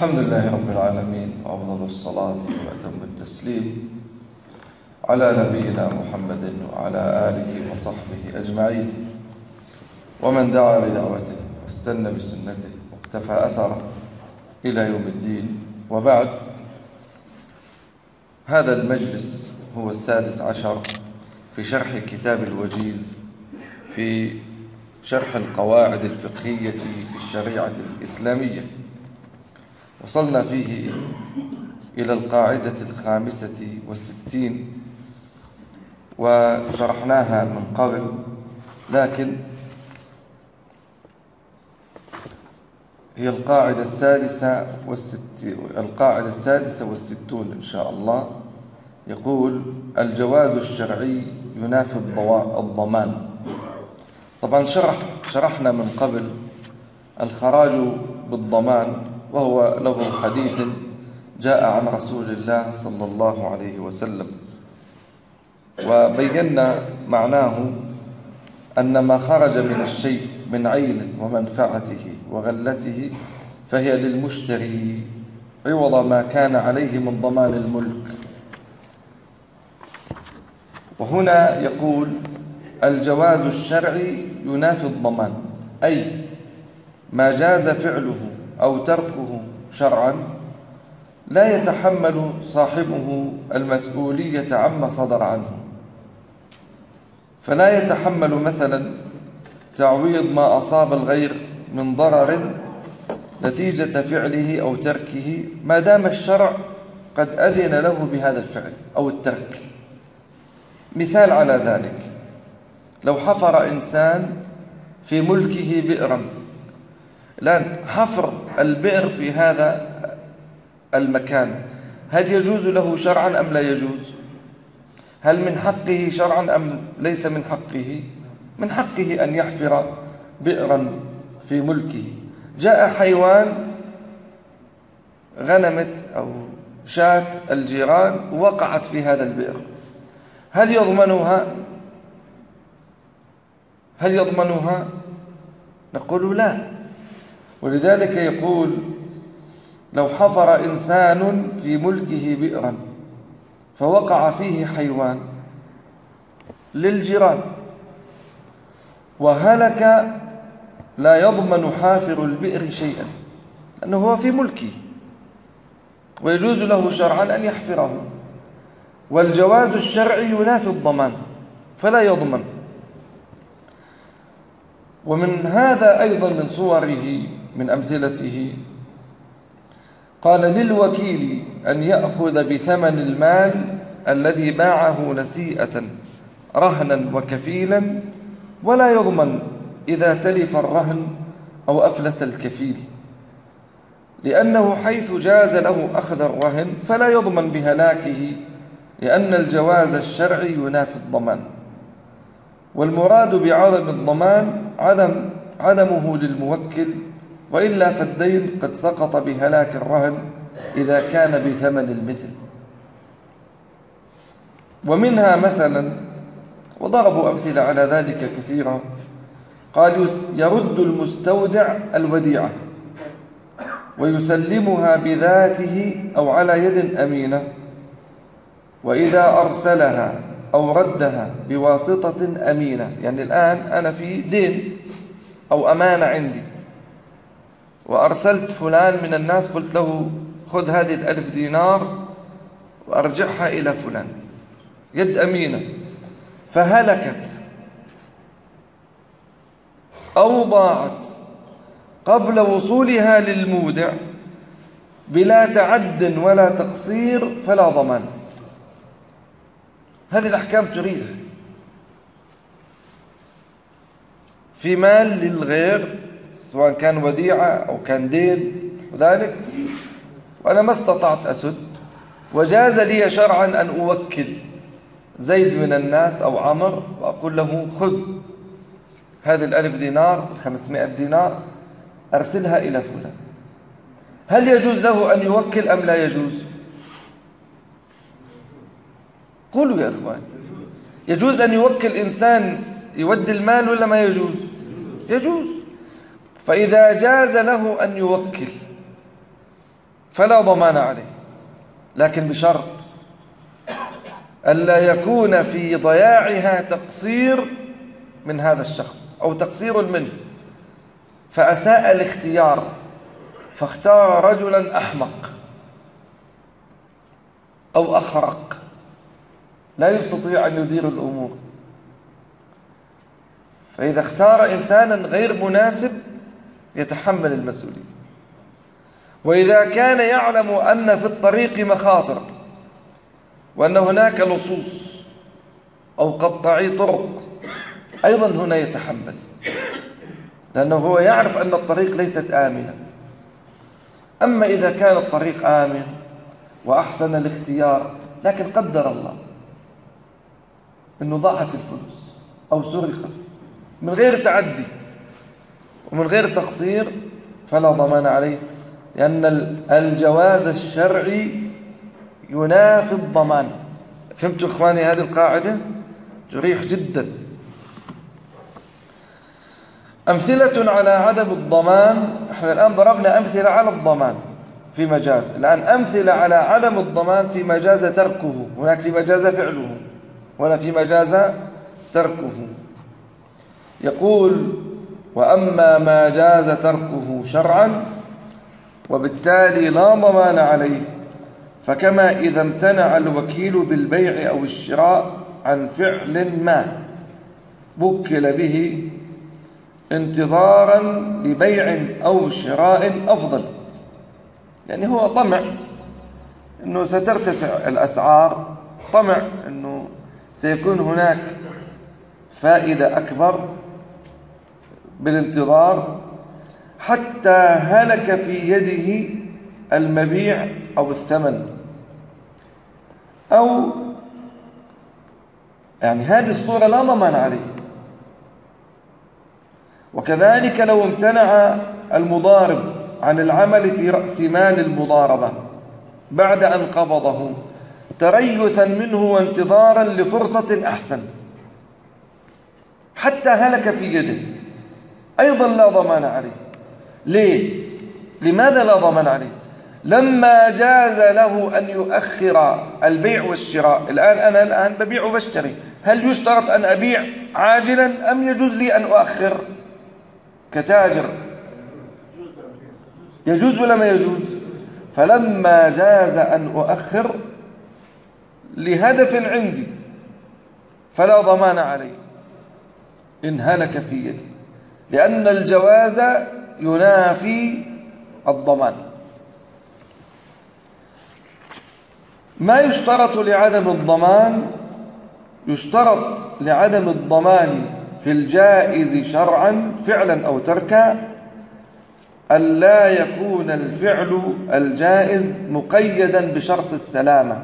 الحمد لله رب العالمين، وأفضل الصلاة وأتم التسليم على نبينا محمد وعلى آله وصحبه أجمعين، ومن دعا بدعوته واستنى بسنته واقتفى أثره إلى يوم الدين. وبعد، هذا المجلس هو السادس عشر في شرح كتاب الوجيز في شرح القواعد الفقهية في الشريعة الإسلامية. وصلنا فيه إلى القاعدة 65 وشرحناها من قبل، لكن هي القاعدة السادسة والستون إن شاء الله. يقول: الجواز الشرعي ينافي الضمان. طبعا شرحنا من قبل الخراج بالضمان، وهو له حديث جاء عن رسول الله صلى الله عليه وسلم، وبينا معناه أن ما خرج من الشيء من عين ومنفعته وغلته فهي للمشتري عوض ما كان عليه من ضمان الملك. وهنا يقول: الجواز الشرعي ينافي الضمان، أي ما جاز فعله أو تركه شرعا لا يتحمل صاحبه المسؤولية عما صدر عنه، فلا يتحمل مثلا تعويض ما أصاب الغير من ضرر نتيجة فعله أو تركه ما دام الشرع قد أذن له بهذا الفعل أو الترك. مثال على ذلك: لو حفر إنسان في ملكه بئرا، الآن حفر البئر في هذا المكان هل يجوز له شرعا أم لا يجوز؟ هل من حقه شرعا أم ليس من حقه؟ من حقه أن يحفر بئرا في ملكه. جاء حيوان، غنمت أو شاة الجيران وقعت في هذا البئر، هل يضمنها؟ نقول لا. ولذلك يقول: لو حفر إنسان في ملكه بئرا فوقع فيه حيوان للجيران وهلك، لا يضمن حافر البئر شيئا لأنه هو في ملكه ويجوز له شرعا أن يحفره. والجواز الشرعي ينافي الضمان فلا يضمن. ومن هذا أيضا من صوره من أمثلته قال: للوكيل أن يأخذ بثمن المال الذي باعه نسيئة رهنا وكفيلا، ولا يضمن إذا تلف الرهن أو أفلس الكفيل، لأنه حيث جاز له أخذ الرهن فلا يضمن بهلاكه، لأن الجواز الشرعي ينافي الضمان. والمراد بعدم الضمان عدمه للموكل، وإلا فالدين قد سقط بهلاك الرهن إذا كان بثمن المثل. ومنها مثلا، وضربوا أمثلة على ذلك كثيرا، قال: يرد المستودع الوديعة ويسلمها بذاته أو على يد أمينة، وإذا أرسلها أو ردها بواسطة أمينة. يعني الآن أنا في دين أو أمانة عندي، وأرسلت فلان من الناس، قلت له: خذ هذه 1000 دينار وأرجعها إلى فلان، يد أمينة، فهلكت أو ضاعت قبل وصولها للمودع بلا تعد ولا تقصير فلا ضمان. هذه الأحكام تريح في مال للغير، سواء كان وديعة أو كان دين وذلك، وأنا ما استطعت أسد، وجاز لي شرعا أن أوكل زيد من الناس أو عمر وأقول له: خذ هذه 1000 دينار 500 دينار أرسلها إلى فلان. هل يجوز له أن يوكل أم لا يجوز؟ قولوا يا إخوان، يجوز أن يوكل إنسان يودي المال ولا ما يجوز؟ يجوز. فإذا جاز له أن يوكل فلا ضمان عليه، لكن بشرط ألا يكون في ضياعها تقصير من هذا الشخص أو تقصير منه، فأساء الاختيار فاختار رجلا أحمق أو أخرق لا يستطيع أن يدير الأمور، فإذا اختار إنسانا غير مناسب يتحمل المسؤولية. وإذا كان يعلم أن في الطريق مخاطر وأن هناك لصوص أو قطاعي طرق أيضا هنا يتحمل، لأنه هو يعرف أن الطريق ليست آمنة. أما إذا كان الطريق آمن وأحسن الاختيار لكن قدر الله أنه ضاعت الفلوس أو سرقت من غير تعدي ومن غير تقصير فلا ضمان عليه، لأن الجواز الشرعي ينافي الضمان. فهمتوا إخواني هذه القاعدة؟ تريح جدا. أمثلة على عدم الضمان، احنا الآن ضربنا أمثلة على الضمان في مجاز، الآن أمثلة على عدم الضمان في مجاز تركه. هناك في مجاز فعله ولا في مجاز تركه. يقول: وأما ما جاز تركه شرعا وبالتالي لا ضمان عليه، فكما إذا امتنع الوكيل بالبيع أو الشراء عن فعل ما وكل به انتظارا لبيع أو شراء أفضل، يعني هو طمع أنه سترتفع الأسعار، طمع أنه سيكون هناك فائدة أكبر بالانتظار حتى هلك في يده المبيع أو الثمن، أو يعني هذه الصورة لا ضمان عليه. وكذلك لو امتنع المضارب عن العمل في رأس مال المضاربة بعد أن قبضه تريثا منه وانتظارا لفرصة أحسن حتى هلك في يده، أيضا لا ضمان عليه. ليه؟ لماذا لا ضمان عليه؟ لما جاز له أن يؤخر البيع والشراء. الآن أنا ببيع وبشتري، هل يشترط أن أبيع عاجلا أم يجوز لي أن أؤخر كتاجر؟ يجوز ولا ما يجوز؟ فلما جاز أن أؤخر لهدف عندي فلا ضمان علي إن هلك في يدي، لأن الجواز ينافي الضمان. ما يشترط لعدم الضمان؟ يشترط لعدم الضمان في الجائز شرعا فعلا أو تركا ألا يكون الفعل الجائز مقيدا بشرط السلامة،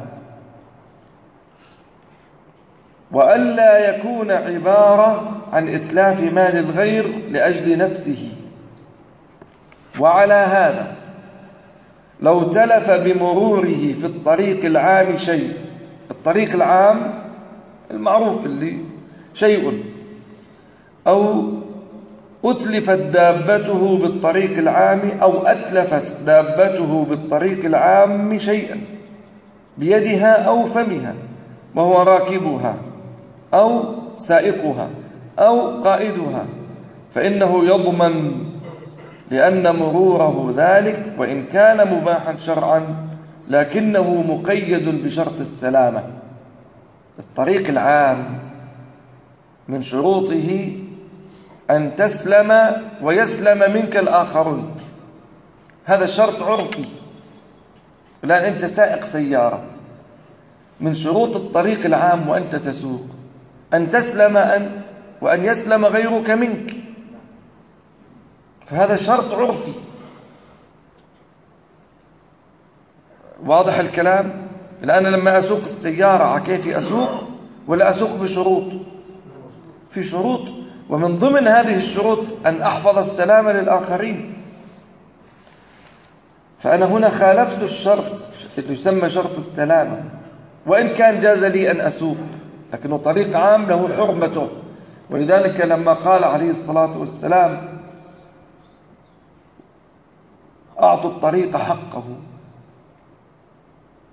وألا يكون عبارة عن إتلاف مال الغير لأجل نفسه. وعلى هذا لو تلف بمروره في الطريق العام شيء، الطريق العام المعروف اللي شيء، أو أتلفت دابته بالطريق العام أو أتلفت دابته بالطريق العام شيئا بيدها أو فمها وهو راكبها أو سائقها أو قائدها، فإنه يضمن، لأن مروره ذلك وإن كان مباحا شرعا لكنه مقيد بشرط السلامة. الطريق العام من شروطه أن تسلم ويسلم منك الآخرون، هذا شرط عرفي. الآن أنت سائق سيارة، من شروط الطريق العام وأنت تسوق أن تسلم أنت وأن يسلم غيرك منك، فهذا شرط عرفي. واضح الكلام؟ الآن لما أسوق السيارة كيف أسوق ولا أسوق بشروط؟ في شروط، ومن ضمن هذه الشروط أن أحفظ السلامة للآخرين. فأنا هنا خالفت الشرط يسمى شرط السلامة، وإن كان جاز لي أن أسوق، لكنه طريق عام له حرمته. ولذلك لما قال عليه الصلاة والسلام: أعطوا الطريق حقه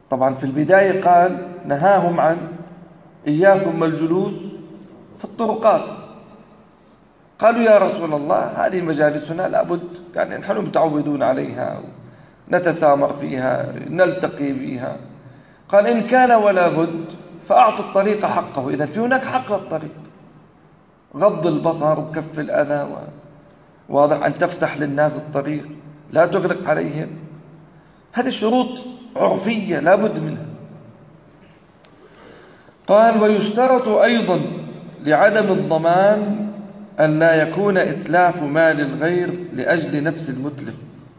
طبعا في البداية قال نهاهم عن إياكم والجلوس في الطرقات. قالوا يا رسول الله هذه مجالسنا لابد، يعني نحن متعودون عليها، نتسامر فيها، نلتقي فيها. قال إن كان ولا بد فأعطوا الطريق حقه. إذن في هناك حق للطريق، غض البصر وكف الأذى، واضح، أن تفسح للناس الطريق، لا تغلق عليهم. هذه شروط عرفية لا بد منها. قال ويشترط أيضا لعدم الضمان أن لا يكون إتلاف مال الغير لأجل نفس المتلف.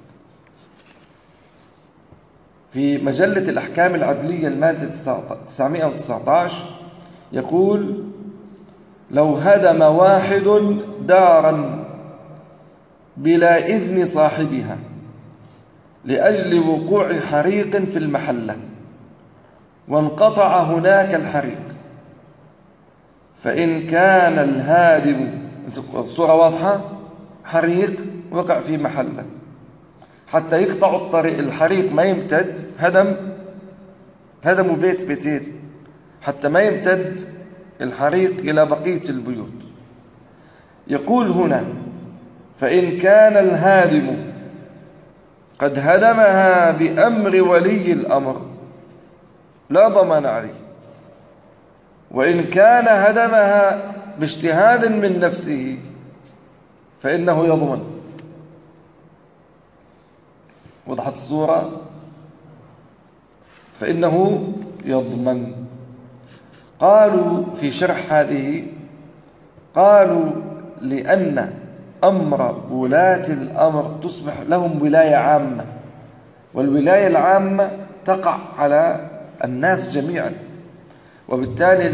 في مجلة الأحكام العدلية المادة 919 يقول لو هدم واحد دارا بلا إذن صاحبها لأجل وقوع حريق في المحلة وانقطع هناك الحريق، فإن كان الهادم، الصورة واضحة، حريق وقع في محلة، حتى يقطعوا الطريق الحريق ما يمتد، هدموا بيت بيتين حتى ما يمتد الحريق إلى بقية البيوت. يقول هنا فإن كان الهادم قد هدمها بأمر ولي الأمر لا ضمان عليه، وإن كان هدمها باجتهاد من نفسه فإنه يضمن. وضحت الصورة؟ فإنه يضمن. قالوا في شرح هذه، قالوا لأن أمر ولاة الأمر تصبح لهم ولاية عامة، والولاية العامة تقع على الناس جميعا، وبالتالي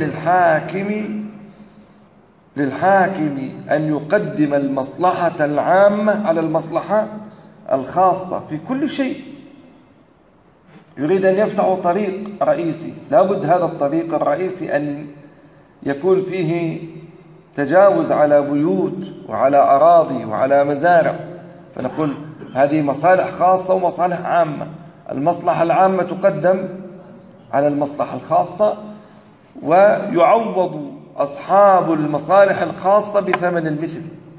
للحاكم أن يقدم المصلحة العامة على المصلحة الخاصة في كل شيء. يريد أن يفتح طريق رئيسي، لابد هذا الطريق الرئيسي أن يكون فيه تجاوز على بيوت وعلى أراضي وعلى مزارع، فنقول هذه مصالح خاصة ومصالح عامة. المصلحة العامة تقدم على المصلحة الخاصة، ويعوض أصحاب المصالح الخاصة بثمن المثل.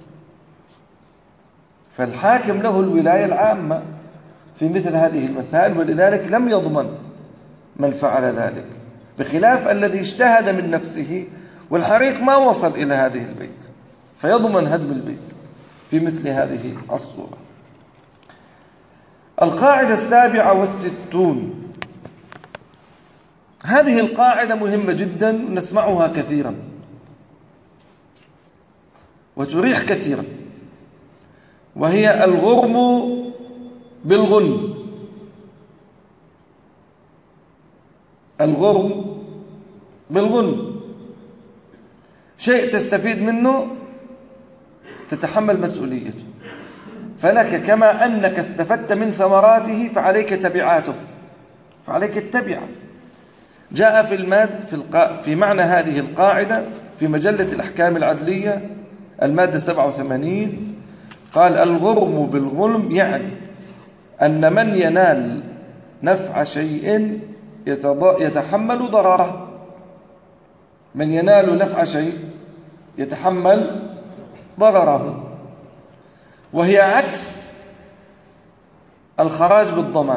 فالحاكم له الولاية العامة في مثل هذه المسائل، ولذلك لم يضمن من فعل ذلك، بخلاف الذي اجتهد من نفسه والحريق ما وصل إلى هذه البيت فيضمن هدم البيت في مثل هذه الصورة. القاعدة 67. هذه القاعدة مهمة جدا نسمعها كثيرا وتريح كثيرا، وهي الغرم بالغنم. الغرم بالغنم شيء تستفيد منه تتحمل مسؤوليته، فلك كما أنك استفدت من ثمراته فعليك تبعاته، فعليك التبعة. جاء في معنى هذه القاعدة في مجلة الأحكام العدلية المادة 87 قال الغرم بالغنم يعني أن من ينال نفع شيء يتحمل ضرره. من ينال نفع شيء يتحمل ضرره، وهي عكس الخراج بالضمان،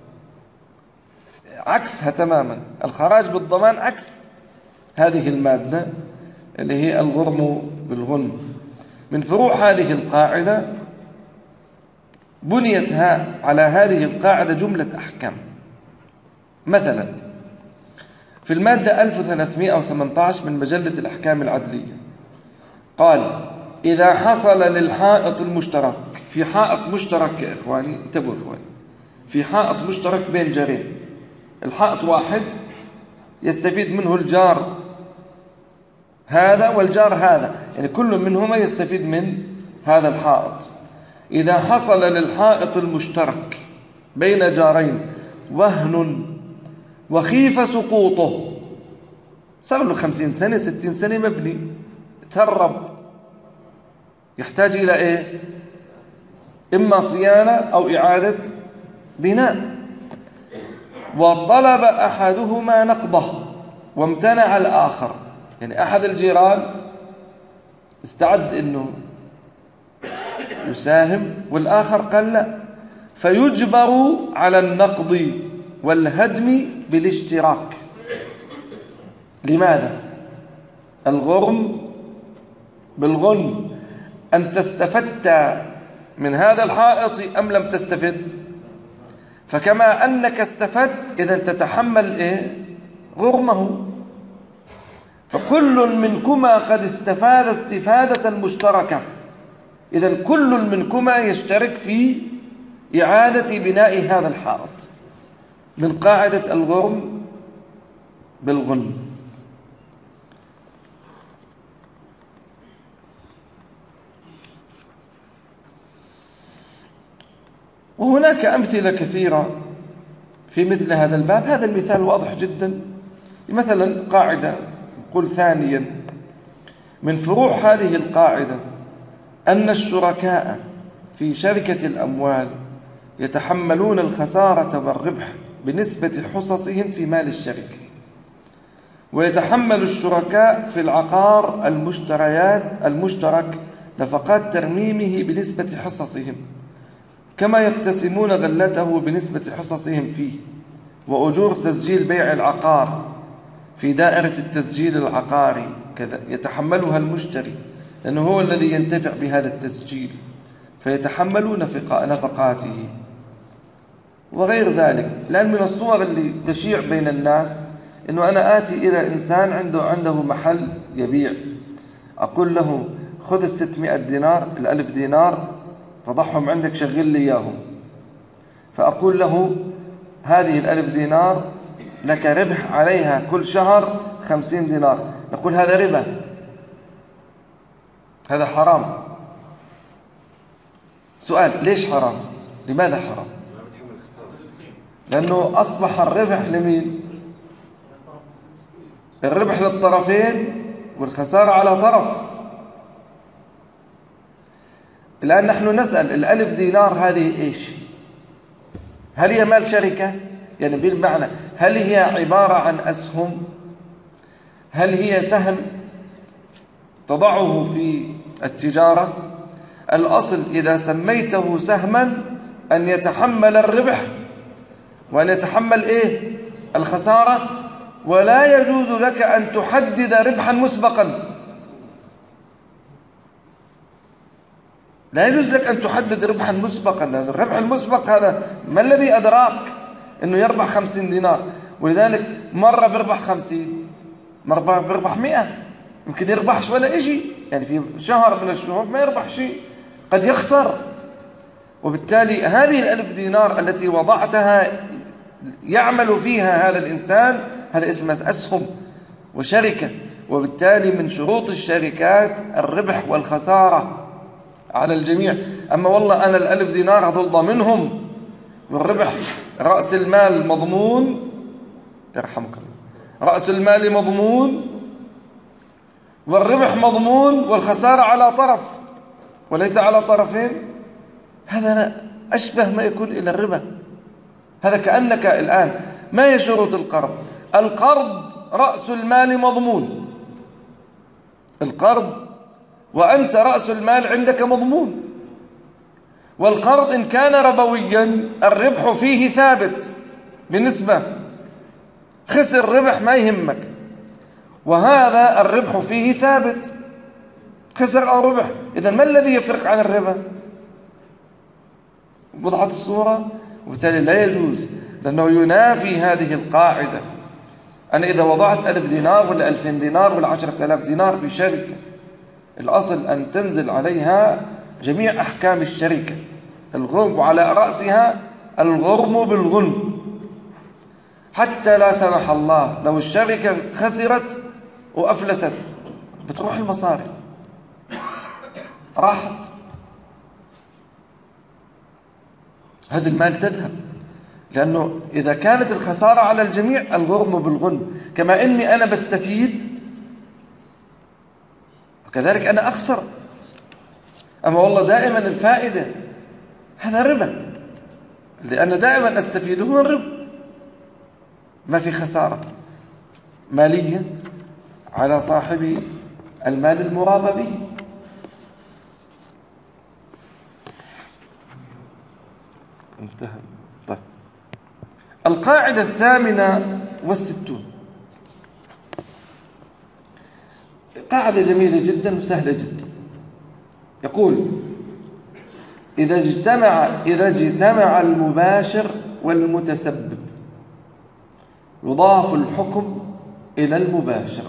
عكسها تماما. الخراج بالضمان عكس هذه المادة اللي هي الغرم بالغنم. من فروع هذه القاعدة بنيت على هذه القاعدة جملة أحكام. مثلا في المادة 1318 من مجلة الأحكام العدلية قال إذا حصل للحائط المشترك، في حائط مشترك يا إخواني، انتبهوا إخواني، في حائط مشترك بين جارين، الحائط واحد يستفيد منه الجار هذا والجار هذا، يعني كل منهما يستفيد من هذا الحائط. إذا حصل للحائط المشترك بين جارين وهن وخيف سقوطه، صار له 50 سنة 60 سنة مبني، تهرب، يحتاج إلى إيه؟ إما صيانة أو إعادة بناء. وطلب أحدهما نقضه وامتنع الآخر، يعني أحد الجيران استعد أنه يساهم والآخر قال لا، فيجبر على النقض والهدم بالاشتراك. لماذا؟ الغرم بالغنم، أنت استفدت من هذا الحائط أم لم تستفد؟ فكما أنك استفدت إذن تتحمل غرمه. فكل منكما قد استفاد استفادة مشتركة، إذن كل منكما يشترك في إعادة بناء هذا الحائط من قاعدة الغرم بالغنم. وهناك أمثلة كثيرة في مثل هذا الباب. هذا المثال واضح جدا. مثلا قاعدة قل ثانيا من فروع هذه القاعدة أن الشركاء في شركة الأموال يتحملون الخسارة والربح بنسبة حصصهم في مال الشركة، ويتحمل الشركاء في العقار المشترك نفقات ترميمه بنسبة حصصهم، كما يقتسمون غلته بنسبة حصصهم فيه، وأجور تسجيل بيع العقار في دائرة التسجيل العقاري كذا يتحملها المشتري لأنه هو الذي ينتفع بهذا التسجيل، فيتحملون نفقاته وغير ذلك. لأن من الصور اللي تشيع بين الناس أنه أنا آتي إلى إنسان عنده محل يبيع، أقول له خذ 600 دينار 1000 دينار تضعهم عندك شغل لي إياهم، فأقول له هذه 1000 دينار لك ربح عليها كل شهر 50 دينار. نقول هذا ربا، هذا حرام. سؤال: ليش حرام؟ لماذا حرام؟ لأنه أصبح الربح لمين؟ الربح للطرفين والخسارة على طرف. الآن نحن نسأل 1000 دينار هذه إيش؟ هل هي مال شركة؟ يعني بالمعنى هل هي عبارة عن أسهم؟ هل هي سهم تضعه في التجارة؟ الأصل إذا سميته سهما أن يتحمل الربح وأن يتحمل الخسارة، ولا يجوز لك أن تحدد ربحا مسبقا. لا يجوز لك أن تحدد ربحا مسبقا، لأن الربح المسبق هذا ما الذي أدراك أنه يربح 50 دينار؟ ولذلك مرة بيربح 50، مرة بيربح 100، يمكن يربحش ولا إشي، يعني في شهر من الشهور ما يربح شيء، قد يخسر. وبالتالي هذه 1000 دينار التي وضعتها يعمل فيها هذا الإنسان هذا اسمه أسهم وشركة، وبالتالي من شروط الشركات الربح والخسارة على الجميع. أما والله أنا 1000 دينار هذول ضامنهم والربح رأس المال مضمون، يرحمك الله، رأس المال مضمون والربح مضمون والخسارة على طرف وليس على طرفين، هذا أشبه ما يكون إلى الربا. هذا كأنك الآن ما هي شروط القرض؟ القرض رأس المال مضمون، القرض وأنت رأس المال عندك مضمون. والقرض إن كان ربويا الربح فيه ثابت بنسبة، خسر ربح ما يهمك، وهذا الربح فيه ثابت خسر أو ربح. إذن ما الذي يفرق عن الربا؟ وضحت الصورة؟ وبالتالي لا يجوز، لأنه ينافي هذه القاعدة. أنا إذا وضعت 1000 دينار ولا 2000 دينار ولا 10,000 دينار في شركة، الأصل أن تنزل عليها جميع أحكام الشركة، الغرم على رأسها الغرم بالغنم، حتى لا سمح الله لو الشركة خسرت وأفلست بتروح المصاري، راحت، هذا المال تذهب. لأنه إذا كانت الخسارة على الجميع الغرم بالغنم، كما إني أنا بستفيد وكذلك أنا أخسر. أما والله دائما الفائدة هذا ربا، لأن دائما أستفيده من الربا. ما في خسارة مالية على صاحب المال المرابى به. انتهى. طيب، القاعدة 68 قاعدة جميلة جدا وسهلة جدا. يقول: إذا اجتمع المباشر والمتسبب يضاف الحكم إلى المباشر.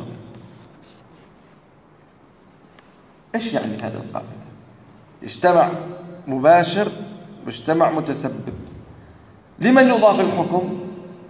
إيش يعني هذه القاعدة؟ اجتمع مباشر واجتمع متسبب، لمن يضاف الحكم؟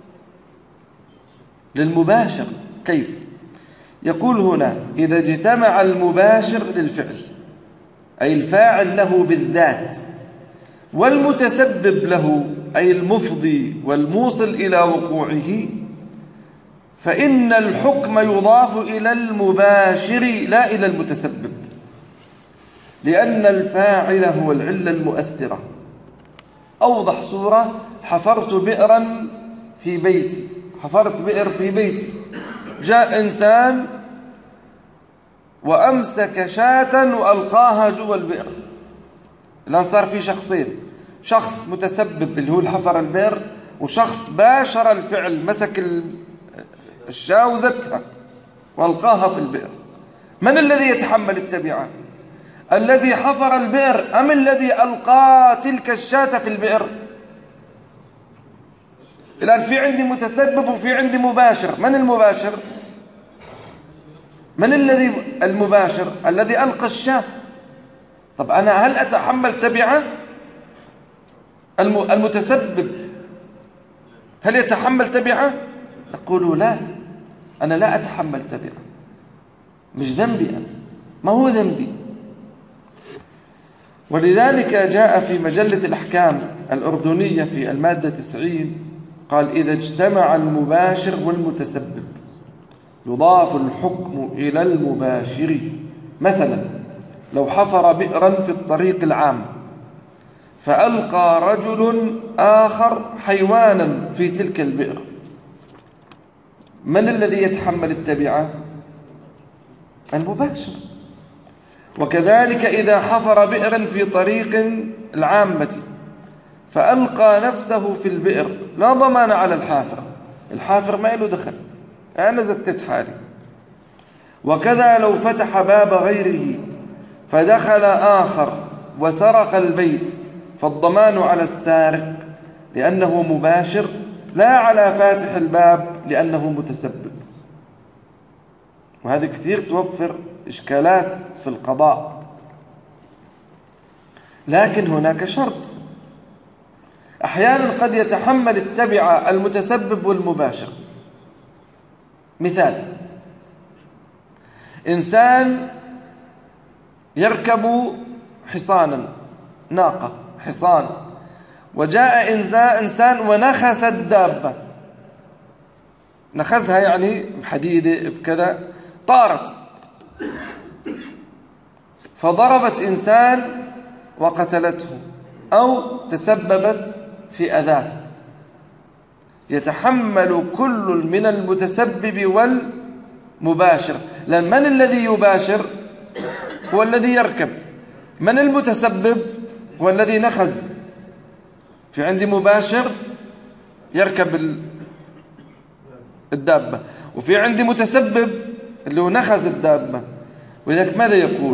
للمباشر. كيف؟ يقول هنا: إذا اجتمع المباشر للفعل أي الفاعل له بالذات، والمتسبب له أي المفضي والموصل إلى وقوعه، فإن الحكم يضاف إلى المباشر لا إلى المتسبب، لأن الفاعل هو العلة المؤثرة. أوضح صورة: حفرت بئرا في بيتي، حفرت بئر في بيتي، جاء إنسان وأمسك شاة وألقاها جوا البئر. الآن صار في شخصين: شخص متسبب اللي هو الحفر البئر، وشخص باشر الفعل، مسك الشاة وزتها وألقاها في البئر. من الذي يتحمل التبعة؟ الذي حفر البئر أم الذي ألقى تلك الشاة في البئر؟ الآن في عندي متسبب وفي عندي مباشر. من المباشر؟ من الذي المباشر؟ الذي ألقى الشاة. طب أنا هل أتحمل تبعة؟ المتسبب هل يتحمل تبعة؟ نقول لا، أنا لا أتحمل تبعة، مش ذنبي أنا، ما هو ذنبي. ولذلك جاء في مجلة الأحكام الأردنية في المادة 90 قال: إذا اجتمع المباشر والمتسبب يضاف الحكم إلى المباشر. مثلا لو حفر بئرا في الطريق العام فألقى رجل آخر حيوانا في تلك البئر، من الذي يتحمل التبعة؟ المباشر. وكذلك إذا حفر بئرا في طريق العامة فألقى نفسه في البئر لا ضمان على الحافر، الحافر ما له دخل، أنا زتت حالي. وكذا لو فتح باب غيره فدخل آخر وسرق البيت فالضمان على السارق لأنه مباشر، لا على فاتح الباب لأنه متسبب. وهذا كثير توفر إشكالات في القضاء. لكن هناك شرط: أحيانا قد يتحمل التبعة المتسبب والمباشر. مثال: إنسان يركب حصانا، ناقة حصان، وجاء إنسان ونخس الدابة، نخزها يعني بحديدة بكذا، طارت فضربت إنسان وقتلته أو تسببت في أذاه. يتحمل كل من المتسبب والمباشر، لأن من الذي يباشر؟ هو الذي يركب. من المتسبب؟ هو الذي نخز. في عندي مباشر يركب الدابة، وفي عندي متسبب اللي هو نخز الدابة. ولذلك ماذا يقول؟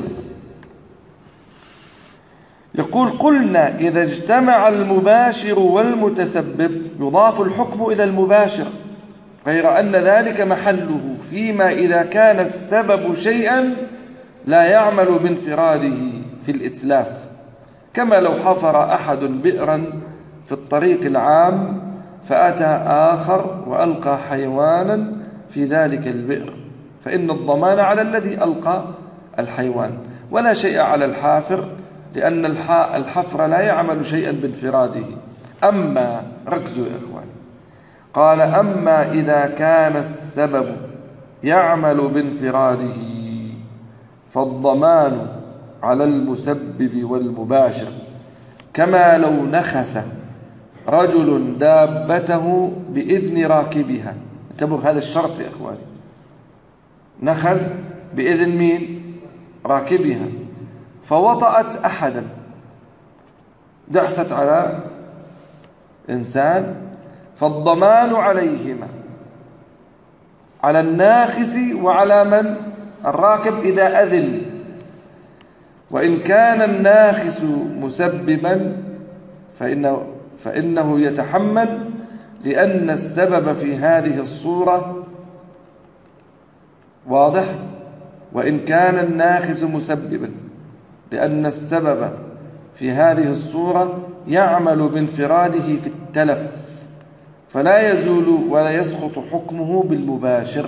يقول: قلنا إذا اجتمع المباشر والمتسبب يضاف الحكم إلى المباشر، غير أن ذلك محله فيما إذا كان السبب شيئا لا يعمل بانفراده في الإتلاف، كما لو حفر أحد بئرا في الطريق العام فأتى آخر وألقى حيوانا في ذلك البئر، فإن الضمان على الذي ألقى الحيوان ولا شيء على الحافر، لأن الحفر لا يعمل شيئا بانفراده. أما ركزوا يا إخواني، قال: أما إذا كان السبب يعمل بانفراده فالضمان على المسبب والمباشر، كما لو نخس رجل دابته بإذن راكبها. انتبهوا هذا الشرط يا إخواني، نخز بإذن مين؟ راكبها. فوطأت أحدا، دعست على إنسان، فالضمان عليهما، على الناخس وعلى من؟ الراكب إذا أذن. وإن كان الناخس مسببا فإنه يتحمل، لأن السبب في هذه الصورة واضح. وإن كان الناخس مسببا، لأن السبب في هذه الصورة يعمل بانفراده في التلف، فلا يزول ولا يسقط حكمه بالمباشر.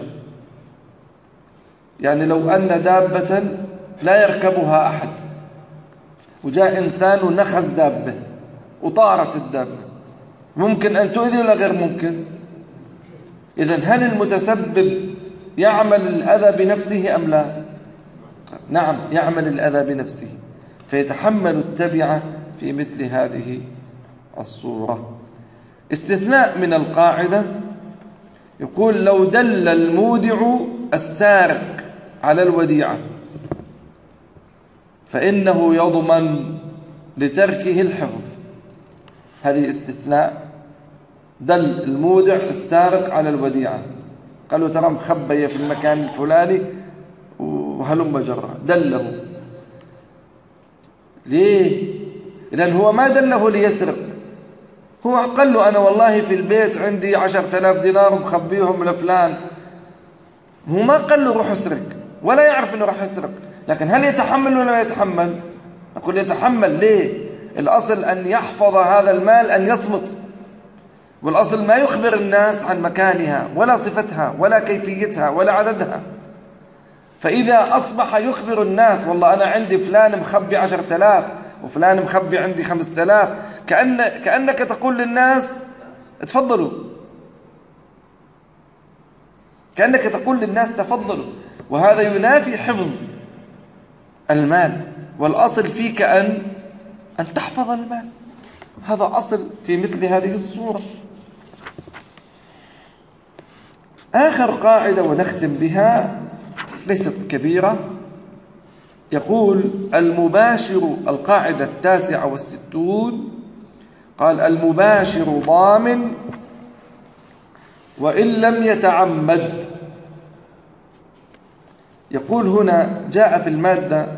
يعني لو أن دابة لا يركبها أحد، وجاء إنسان ونخز دابة وطارت الدابة، ممكن أن تؤذي ولا غير ممكن؟ إذن هل المتسبب يعمل الأذى بنفسه أم لا؟ نعم، يعمل الأذى بنفسه، فيتحمل التبعة في مثل هذه الصورة. استثناء من القاعدة، يقول لو دل المودع السارق على الوديعة فإنه يضمن لتركه الحفظ. هذه استثناء. دل المودع السارق على الوديعة، قالوا ترى مخبية في المكان الفلاني وهلم جرة، دله. ليه؟ إذن هو ما دله ليسرق، هو قال له أنا والله في البيت عندي 10,000 دينار مخبيهم لفلان. هو ما قال له روح اسرق، ولا يعرف أنه راح يسرق، لكن هل يتحمل ولا لا يتحمل؟ أقول يتحمل. ليه؟ الأصل أن يحفظ هذا المال، أن يصمت، والأصل ما يخبر الناس عن مكانها ولا صفتها ولا كيفيتها ولا عددها. فإذا أصبح يخبر الناس والله أنا عندي فلان مخبي 10,000 وفلان مخبي عندي 5,000، كأنك تقول للناس تفضلوا، كأنك تقول للناس تفضلوا، وهذا ينافي حفظ المال. والأصل فيك أن تحفظ المال، هذا أصل في مثل هذه الصورة. آخر قاعدة ونختم بها، ليست كبيرة، يقول المباشر، القاعدة 69، قال المباشر ضامن وإن لم يتعمد. يقول هنا جاء في المادة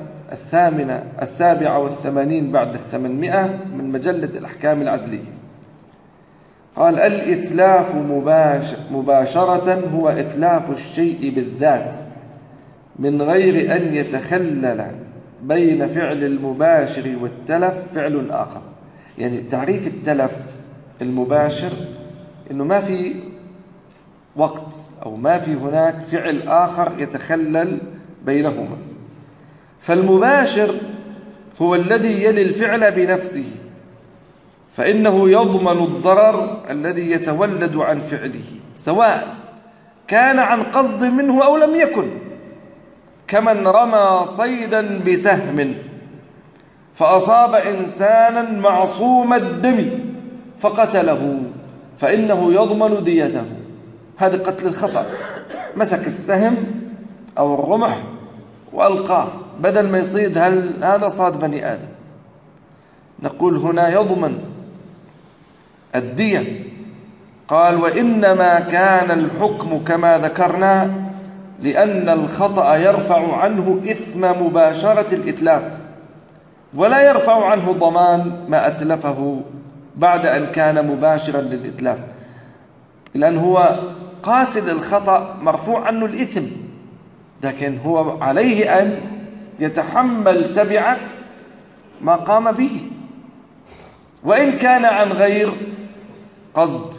87 بعد 800 من مجلة الأحكام العدلية، قال الإتلاف مباشرة هو إتلاف الشيء بالذات من غير أن يتخلل بين فعل المباشر والتلف فعل آخر. يعني تعريف التلف المباشر إنه ما في وقت أو ما في هناك فعل آخر يتخلل بينهما. فالمباشر هو الذي يلي الفعل بنفسه، فإنه يضمن الضرر الذي يتولد عن فعله سواء كان عن قصد منه أو لم يكن، كمن رمى صيدا بسهم فأصاب إنسانا معصوم الدم فقتله، فإنه يضمن ديته. هذا قتل الخطأ، مسك السهم أو الرمح وألقاه، بدل ما يصيد هذا صاد بني آدم. نقول هنا يضمن الدية. قال وإنما كان الحكم كما ذكرنا لأن الخطأ يرفع عنه إثم مباشرة الإتلاف، ولا يرفع عنه ضمان ما أتلفه بعد أن كان مباشرا للإتلاف، لأن هو قاتل الخطأ مرفوع عنه الإثم، لكن هو عليه أن يتحمل تبعة ما قام به وإن كان عن غير قصد.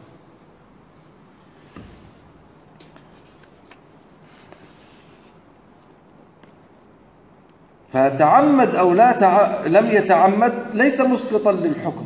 فتعمد أو لم يتعمد ليس مسقطا للحكم.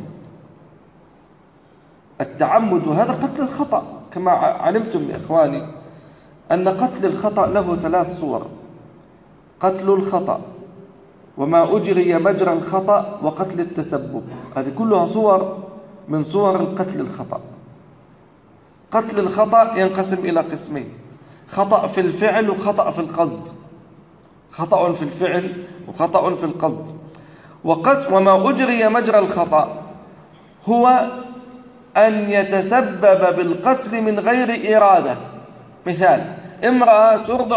التعمد وهذا قتل الخطأ، كما علمتم يا إخواني أن قتل الخطأ له 3 صور: قتل الخطأ، وما أجري مجرى الخطأ، وقتل التسبب. هذه كلها صور من صور القتل الخطأ. قتل الخطأ ينقسم إلى قسمين: خطأ في الفعل وخطأ في القصد. خطأ في الفعل وخطأ في القصد. وما أجري مجرى الخطأ هو أن يتسبب بالقتل من غير إرادة. مثال: امرأة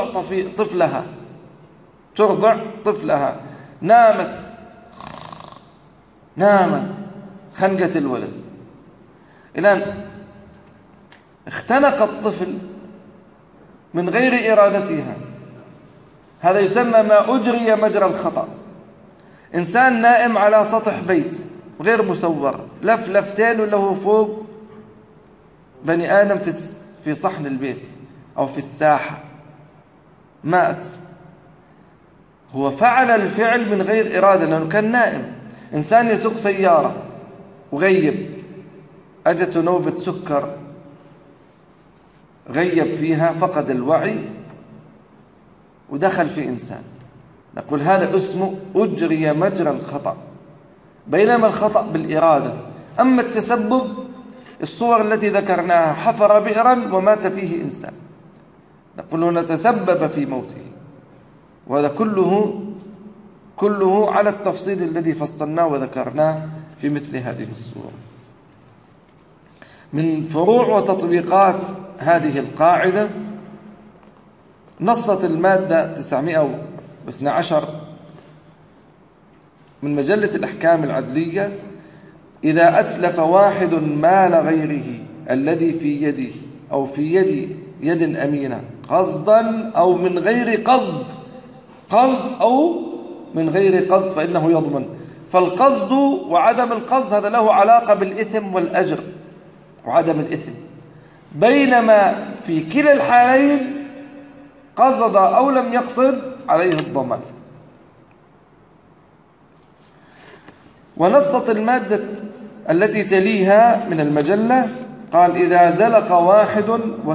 ترضع طفلها، نامت خنقت الولد، الآن اختنق الطفل من غير إرادتها، هذا يسمى ما أجري مجرى الخطأ. إنسان نائم على سطح بيت غير مسور، لفتين وله فوق بني آدم في صحن البيت أو في الساحة، مات. هو فعل الفعل من غير إرادة لأنه كان نائم. إنسان يسوق سيارة وغيب، أجته نوبة سكر، غيب فيها، فقد الوعي ودخل في إنسان، نقول هذا اسمه أجري مجرى الخطأ، بينما الخطأ بالإرادة. أما التسبب، الصور التي ذكرناها: حفر بئرا ومات فيه إنسان، نقول نتسبب في موته، وهذا كله على التفصيل الذي فصلناه وذكرناه في مثل هذه الصور. من فروع وتطبيقات هذه القاعدة نصت المادة 912 من مجلة الأحكام العدلية: إذا أتلف واحد مال غيره الذي في يده أو في يد أمينة قصدا أو من غير قصد فإنه يضمن. فالقصد وعدم القصد هذا له علاقة بالإثم والأجر وعدم الإثم، بينما في كلا الحالين قصد أو لم يقصد عليه الضمان. ونصت المادة التي تليها من المجلة، قال: إذا زلق واحد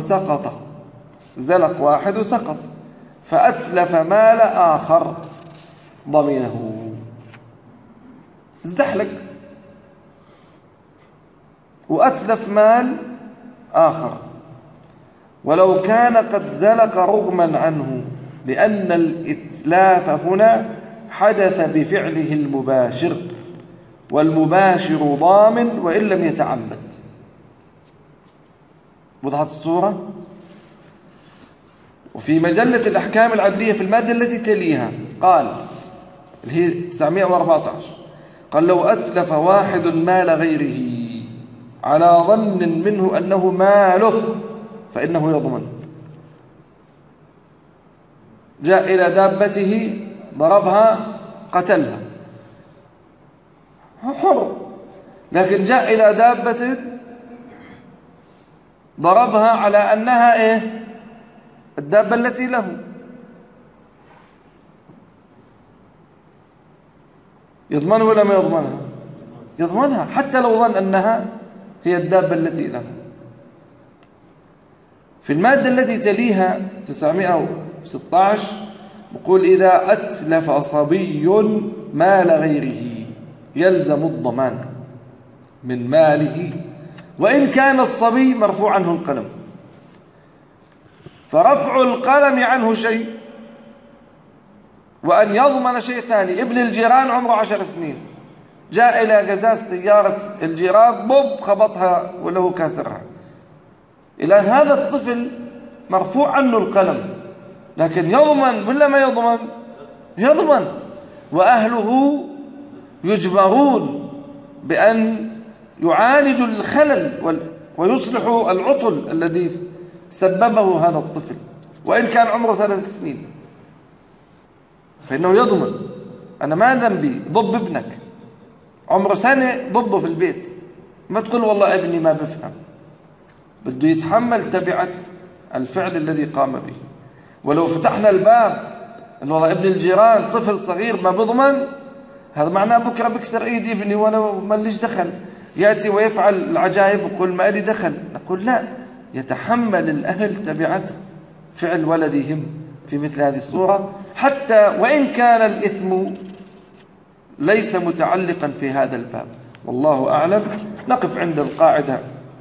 وسقط فأتلف مال آخر ضمنه. زحلق وأتلف مال آخر، ولو كان قد زلق رغما عنه، لأن الإتلاف هنا حدث بفعله المباشر، والمباشر ضامن وإن لم يتعمد. وضحت الصورة؟ وفي مجلة الأحكام العدلية في المادة التي تليها قال، اللي هي 914، قال: لو أتلف واحد مال غيره على ظن منه أنه ماله فإنه يضمن. جاء إلى دابته ضربها قتلها، حر، لكن جاء إلى دابة ضربها على أنها الدابة التي له، يضمنه ولا ما يضمنها؟ يضمنها حتى لو ظن أنها هي الدابة التي له. في المادة التي تليها 916 بقول: إذا أتلف صبي مال غيره يلزم الضمان من ماله وإن كان الصبي مرفوع عنه القلم. فرفع القلم عنه شيء وأن يضمن شيء ثاني. ابن الجيران عمره 10 سنين، جاء إلى قزاز سيارة الجيران، خبطها وله كاسرها. إلى هذا الطفل مرفوع عنه القلم، لكن يضمن ولا ما يضمن؟ يضمن. وأهله يجبرون بأن يعالجوا الخلل ويصلحوا العطل الذي سببه هذا الطفل، وإن كان عمره 3 سنين فإنه يضمن. أنا ما ذنبي، ضب ابنك عمره 1 سنة، ضبه في البيت، ما تقول والله ابني ما بفهم، بده يتحمل تبعة الفعل الذي قام به. ولو فتحنا الباب إنه والله ابن الجيران طفل صغير ما بضمن، هذا معناه بكرة بكسر ايدي ابني وانا ما ليش دخل، يأتي ويفعل العجائب ويقول ما لي دخل. نقول لا، يتحمل الأهل تبعة فعل ولدهم في مثل هذه الصورة، حتى وإن كان الإثم ليس متعلقا في هذا الباب، والله أعلم. نقف عند القاعدة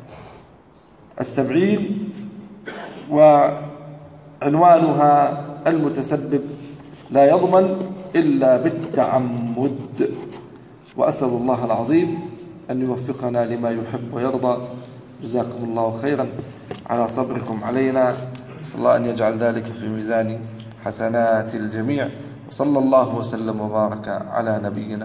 70 وعنوانها: المتسبب لا يضمن إلا بالتعمد. وأسأل الله العظيم أن يوفقنا لما يحب ويرضى. جزاكم الله خيرا على صبركم علينا، صلى الله أن يجعل ذلك في ميزان حسنات الجميع، وصلى الله وسلم وبارك على نبينا